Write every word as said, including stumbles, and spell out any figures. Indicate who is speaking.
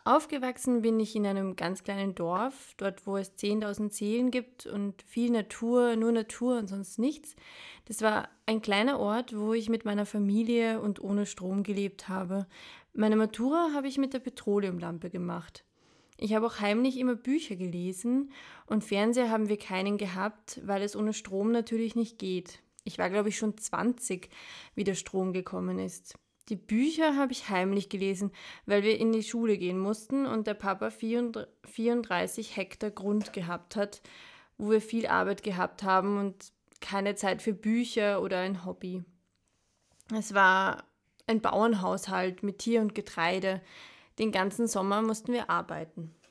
Speaker 1: Aufgewachsen bin ich in einem ganz kleinen Dorf, dort wo es zehntausend Seelen gibt und viel Natur, nur Natur und sonst nichts. Das war ein kleiner Ort, wo ich mit meiner Familie und ohne Strom gelebt habe. Meine Matura habe ich mit der Petroleumlampe gemacht. Ich habe auch heimlich immer Bücher gelesen und Fernseher haben wir keinen gehabt, weil es ohne Strom natürlich nicht geht. Ich war, glaube ich, schon zwanzig, wie der Strom gekommen ist. Die Bücher habe ich heimlich gelesen, weil wir in die Schule gehen mussten und der Papa vierunddreißig Hektar Grund gehabt hat, wo wir viel Arbeit gehabt haben und keine Zeit für Bücher oder ein Hobby. Es war ein Bauernhaushalt mit Tier und Getreide. Den ganzen Sommer mussten wir arbeiten.